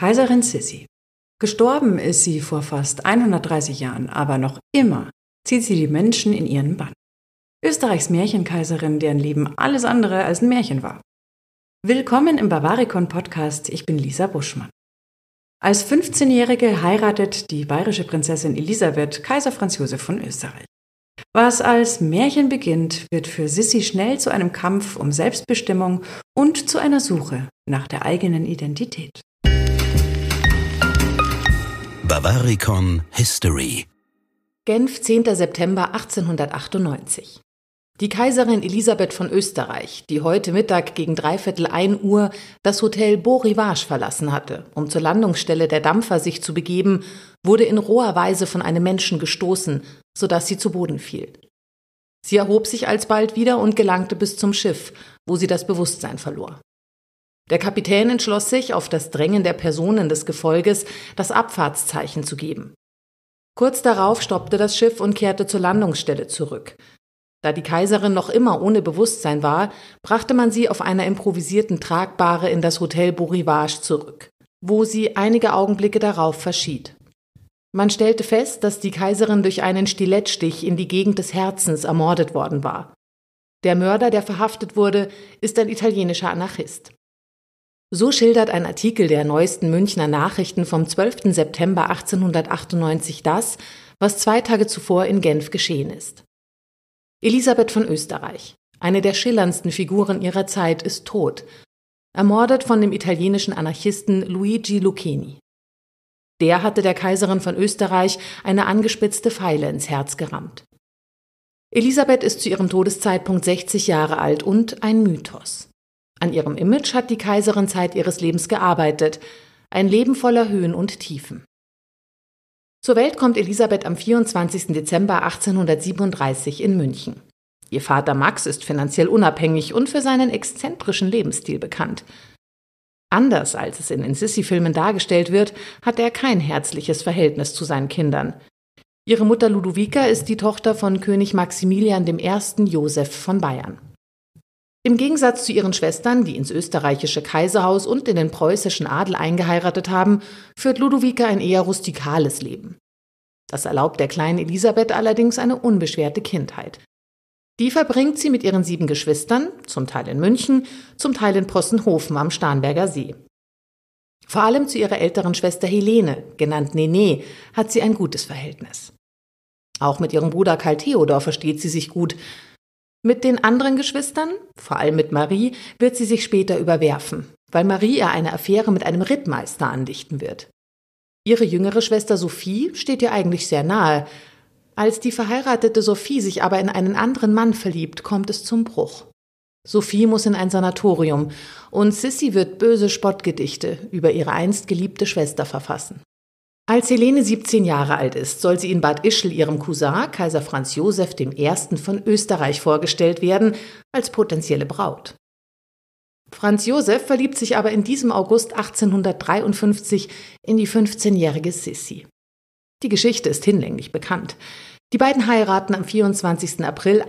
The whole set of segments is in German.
Kaiserin Sissi. Gestorben ist sie vor fast 130 Jahren, aber noch immer zieht sie die Menschen in ihren Bann. Österreichs Märchenkaiserin, deren Leben alles andere als ein Märchen war. Willkommen im Bavaricon-Podcast, ich bin Lisa Buschmann. Als 15-Jährige heiratet die bayerische Prinzessin Elisabeth Kaiser Franz Josef von Österreich. Was als Märchen beginnt, wird für Sissi schnell zu einem Kampf um Selbstbestimmung und zu einer Suche nach der eigenen Identität. Bavaricon History. Genf, 10. September 1898. Die Kaiserin Elisabeth von Österreich, die heute Mittag gegen 1 Uhr das Hotel Beau Rivage verlassen hatte, um zur Landungsstelle der Dampfer sich zu begeben, wurde in roher Weise von einem Menschen gestoßen, sodass sie zu Boden fiel. Sie erhob sich alsbald wieder und gelangte bis zum Schiff, wo sie das Bewusstsein verlor. Der Kapitän entschloss sich, auf das Drängen der Personen des Gefolges das Abfahrtszeichen zu geben. Kurz darauf stoppte das Schiff und kehrte zur Landungsstelle zurück. Da die Kaiserin noch immer ohne Bewusstsein war, brachte man sie auf einer improvisierten Tragbahre in das Hotel Beau Rivage zurück, wo sie einige Augenblicke darauf verschied. Man stellte fest, dass die Kaiserin durch einen Stilettstich in die Gegend des Herzens ermordet worden war. Der Mörder, der verhaftet wurde, ist ein italienischer Anarchist. So schildert ein Artikel der neuesten Münchner Nachrichten vom 12. September 1898 das, was 2 Tage zuvor in Genf geschehen ist. Elisabeth von Österreich, eine der schillerndsten Figuren ihrer Zeit, ist tot, ermordet von dem italienischen Anarchisten Luigi Lucchini. Der hatte der Kaiserin von Österreich eine angespitzte Feile ins Herz gerammt. Elisabeth ist zu ihrem Todeszeitpunkt 60 Jahre alt und ein Mythos. An ihrem Image hat die Kaiserin Zeit ihres Lebens gearbeitet, ein Leben voller Höhen und Tiefen. Zur Welt kommt Elisabeth am 24. Dezember 1837 in München. Ihr Vater Max ist finanziell unabhängig und für seinen exzentrischen Lebensstil bekannt. Anders als es in den Sissi-Filmen dargestellt wird, hat er kein herzliches Verhältnis zu seinen Kindern. Ihre Mutter Ludovica ist die Tochter von König Maximilian I. Joseph von Bayern. Im Gegensatz zu ihren Schwestern, die ins österreichische Kaiserhaus und in den preußischen Adel eingeheiratet haben, führt Ludovica ein eher rustikales Leben. Das erlaubt der kleinen Elisabeth allerdings eine unbeschwerte Kindheit. Die verbringt sie mit ihren 7 Geschwistern, zum Teil in München, zum Teil in Possenhofen am Starnberger See. Vor allem zu ihrer älteren Schwester Helene, genannt Nene, hat sie ein gutes Verhältnis. Auch mit ihrem Bruder Karl Theodor versteht sie sich gut. Mit den anderen Geschwistern, vor allem mit Marie, wird sie sich später überwerfen, weil Marie ihr eine Affäre mit einem Rittmeister andichten wird. Ihre jüngere Schwester Sophie steht ihr eigentlich sehr nahe. Als die verheiratete Sophie sich aber in einen anderen Mann verliebt, kommt es zum Bruch. Sophie muss in ein Sanatorium und Sissi wird böse Spottgedichte über ihre einst geliebte Schwester verfassen. Als Helene 17 Jahre alt ist, soll sie in Bad Ischl ihrem Cousin, Kaiser Franz Josef I. von Österreich, vorgestellt werden, als potenzielle Braut. Franz Josef verliebt sich aber in diesem August 1853 in die 15-jährige Sissi. Die Geschichte ist hinlänglich bekannt. Die beiden heiraten am 24. April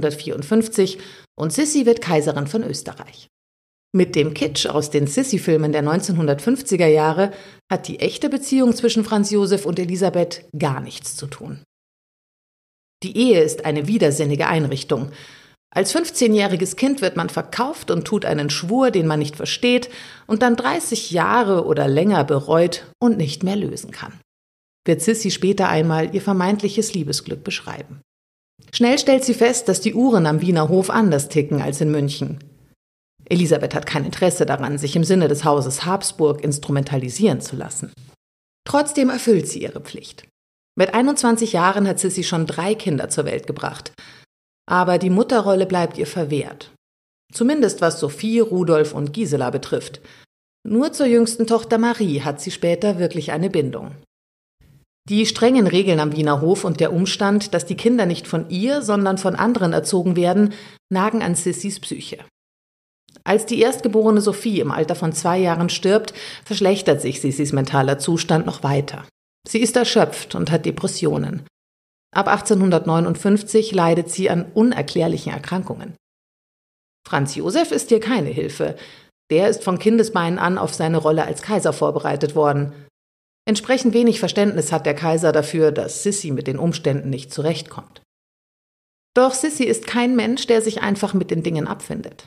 1854 und Sissi wird Kaiserin von Österreich. Mit dem Kitsch aus den Sissi-Filmen der 1950er Jahre hat die echte Beziehung zwischen Franz Josef und Elisabeth gar nichts zu tun. Die Ehe ist eine widersinnige Einrichtung. Als 15-jähriges Kind wird man verkauft und tut einen Schwur, den man nicht versteht und dann 30 Jahre oder länger bereut und nicht mehr lösen kann. Wird Sissi später einmal ihr vermeintliches Liebesglück beschreiben. Schnell stellt sie fest, dass die Uhren am Wiener Hof anders ticken als in München. Elisabeth hat kein Interesse daran, sich im Sinne des Hauses Habsburg instrumentalisieren zu lassen. Trotzdem erfüllt sie ihre Pflicht. Mit 21 Jahren hat Sissi schon 3 Kinder zur Welt gebracht. Aber die Mutterrolle bleibt ihr verwehrt. Zumindest was Sophie, Rudolf und Gisela betrifft. Nur zur jüngsten Tochter Marie hat sie später wirklich eine Bindung. Die strengen Regeln am Wiener Hof und der Umstand, dass die Kinder nicht von ihr, sondern von anderen erzogen werden, nagen an Sissis Psyche. Als die erstgeborene Sophie im Alter von 2 Jahren stirbt, verschlechtert sich Sissis mentaler Zustand noch weiter. Sie ist erschöpft und hat Depressionen. Ab 1859 leidet sie an unerklärlichen Erkrankungen. Franz Josef ist ihr keine Hilfe. Der ist von Kindesbeinen an auf seine Rolle als Kaiser vorbereitet worden. Entsprechend wenig Verständnis hat der Kaiser dafür, dass Sissi mit den Umständen nicht zurechtkommt. Doch Sissi ist kein Mensch, der sich einfach mit den Dingen abfindet.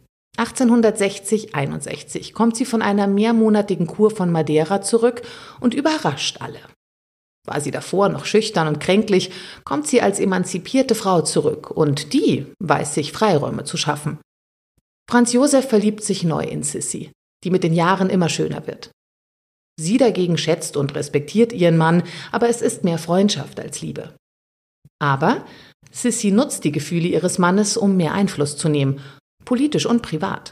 1860/61 kommt sie von einer mehrmonatigen Kur von Madeira zurück und überrascht alle. War sie davor noch schüchtern und kränklich, kommt sie als emanzipierte Frau zurück und die weiß sich Freiräume zu schaffen. Franz Josef verliebt sich neu in Sissi, die mit den Jahren immer schöner wird. Sie dagegen schätzt und respektiert ihren Mann, aber es ist mehr Freundschaft als Liebe. Aber Sissi nutzt die Gefühle ihres Mannes, um mehr Einfluss zu nehmen, politisch und privat.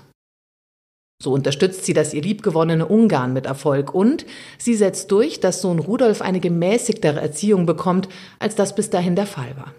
So unterstützt sie das ihr liebgewonnene Ungarn mit Erfolg und sie setzt durch, dass Sohn Rudolf eine gemäßigtere Erziehung bekommt, als das bis dahin der Fall war.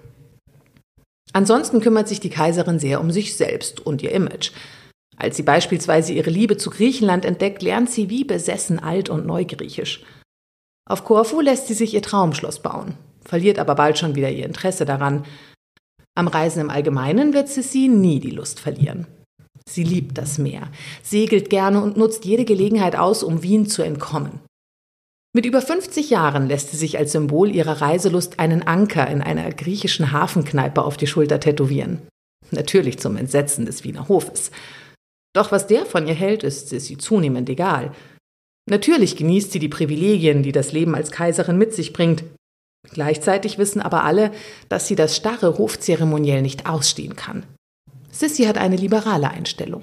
Ansonsten kümmert sich die Kaiserin sehr um sich selbst und ihr Image. Als sie beispielsweise ihre Liebe zu Griechenland entdeckt, lernt sie wie besessen Alt- und Neugriechisch. Auf Korfu lässt sie sich ihr Traumschloss bauen, verliert aber bald schon wieder ihr Interesse daran. Am Reisen im Allgemeinen wird Sissi nie die Lust verlieren. Sie liebt das Meer, segelt gerne und nutzt jede Gelegenheit aus, um Wien zu entkommen. Mit über 50 Jahren lässt sie sich als Symbol ihrer Reiselust einen Anker in einer griechischen Hafenkneipe auf die Schulter tätowieren. Natürlich zum Entsetzen des Wiener Hofes. Doch was der von ihr hält, ist Sissi zunehmend egal. Natürlich genießt sie die Privilegien, die das Leben als Kaiserin mit sich bringt. Gleichzeitig wissen aber alle, dass sie das starre Hofzeremoniell nicht ausstehen kann. Sissi hat eine liberale Einstellung.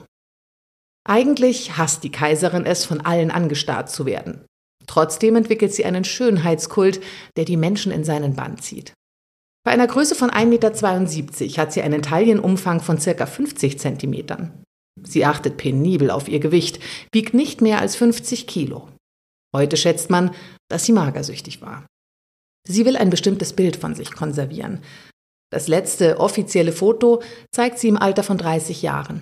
Eigentlich hasst die Kaiserin es, von allen angestarrt zu werden. Trotzdem entwickelt sie einen Schönheitskult, der die Menschen in seinen Bann zieht. Bei einer Größe von 1,72 Meter hat sie einen Taillenumfang von ca. 50 Zentimetern. Sie achtet penibel auf ihr Gewicht, wiegt nicht mehr als 50 Kilo. Heute schätzt man, dass sie magersüchtig war. Sie will ein bestimmtes Bild von sich konservieren. Das letzte offizielle Foto zeigt sie im Alter von 30 Jahren.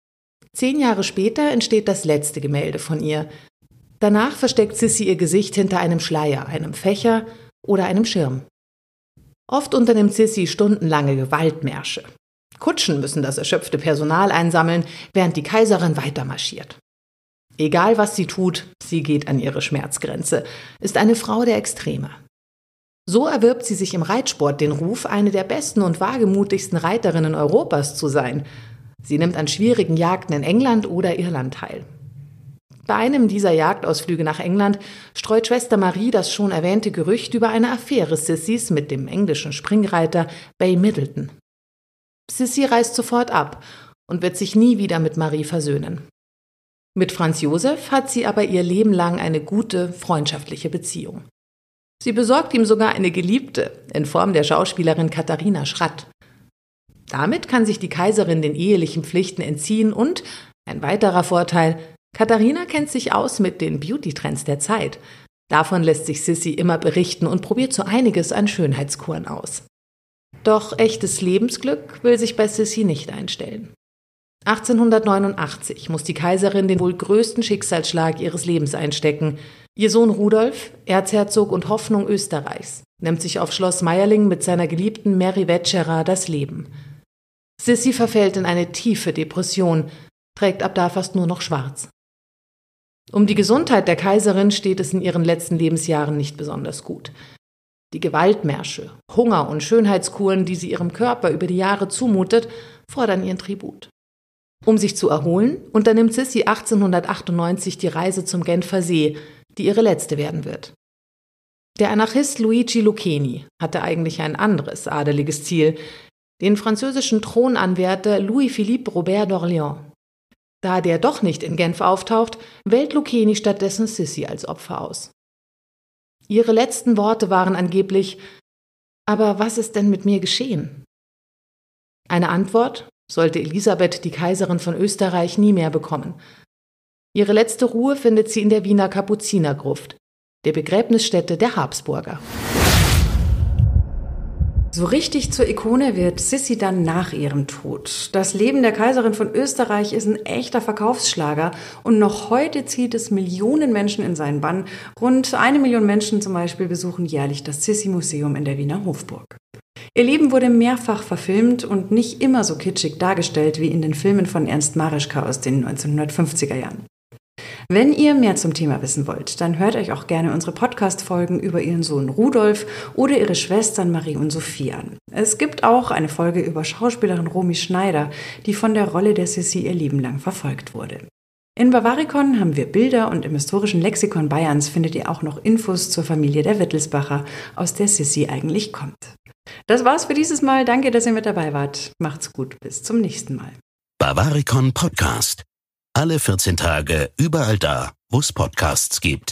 10 Jahre später entsteht das letzte Gemälde von ihr. Danach versteckt Sissi ihr Gesicht hinter einem Schleier, einem Fächer oder einem Schirm. Oft unternimmt Sissi stundenlange Gewaltmärsche. Kutschen müssen das erschöpfte Personal einsammeln, während die Kaiserin weitermarschiert. Egal was sie tut, sie geht an ihre Schmerzgrenze, ist eine Frau der Extreme. So erwirbt sie sich im Reitsport den Ruf, eine der besten und wagemutigsten Reiterinnen Europas zu sein. Sie nimmt an schwierigen Jagden in England oder Irland teil. Bei einem dieser Jagdausflüge nach England streut Schwester Marie das schon erwähnte Gerücht über eine Affäre Sissis mit dem englischen Springreiter Bay Middleton. Sissi reist sofort ab und wird sich nie wieder mit Marie versöhnen. Mit Franz Josef hat sie aber ihr Leben lang eine gute, freundschaftliche Beziehung. Sie besorgt ihm sogar eine Geliebte in Form der Schauspielerin Katharina Schratt. Damit kann sich die Kaiserin den ehelichen Pflichten entziehen und, ein weiterer Vorteil, Katharina kennt sich aus mit den Beauty-Trends der Zeit. Davon lässt sich Sissi immer berichten und probiert so einiges an Schönheitskuren aus. Doch echtes Lebensglück will sich bei Sissi nicht einstellen. 1889 muss die Kaiserin den wohl größten Schicksalsschlag ihres Lebens einstecken. Ihr Sohn Rudolf, Erzherzog und Hoffnung Österreichs, nimmt sich auf Schloss Meierling mit seiner geliebten Mary Vetscherer das Leben. Sissi verfällt in eine tiefe Depression, trägt ab da fast nur noch schwarz. Um die Gesundheit der Kaiserin steht es in ihren letzten Lebensjahren nicht besonders gut. Die Gewaltmärsche, Hunger und Schönheitskuren, die sie ihrem Körper über die Jahre zumutet, fordern ihren Tribut. Um sich zu erholen, unternimmt Sissi 1898 die Reise zum Genfer See, die ihre letzte werden wird. Der Anarchist Luigi Lucchini hatte eigentlich ein anderes adeliges Ziel, den französischen Thronanwärter Louis-Philippe Robert d'Orléans. Da der doch nicht in Genf auftaucht, wählt Lucchini stattdessen Sissi als Opfer aus. Ihre letzten Worte waren angeblich: „Aber was ist denn mit mir geschehen?" Eine Antwort sollte Elisabeth, die Kaiserin von Österreich, nie mehr bekommen. Ihre letzte Ruhe findet sie in der Wiener Kapuzinergruft, der Begräbnisstätte der Habsburger. So richtig zur Ikone wird Sissi dann nach ihrem Tod. Das Leben der Kaiserin von Österreich ist ein echter Verkaufsschlager und noch heute zieht es Millionen Menschen in seinen Bann. Rund 1 Million Menschen zum Beispiel besuchen jährlich das Sissi-Museum in der Wiener Hofburg. Ihr Leben wurde mehrfach verfilmt und nicht immer so kitschig dargestellt wie in den Filmen von Ernst Marischka aus den 1950er Jahren. Wenn ihr mehr zum Thema wissen wollt, dann hört euch auch gerne unsere Podcast-Folgen über ihren Sohn Rudolf oder ihre Schwestern Marie und Sophie an. Es gibt auch eine Folge über Schauspielerin Romy Schneider, die von der Rolle der Sissi ihr Leben lang verfolgt wurde. In Bavaricon haben wir Bilder und im historischen Lexikon Bayerns findet ihr auch noch Infos zur Familie der Wittelsbacher, aus der Sissi eigentlich kommt. Das war's für dieses Mal. Danke, dass ihr mit dabei wart. Macht's gut. Bis zum nächsten Mal. Bavaricon Podcast. Alle 14 Tage überall da, wo es Podcasts gibt.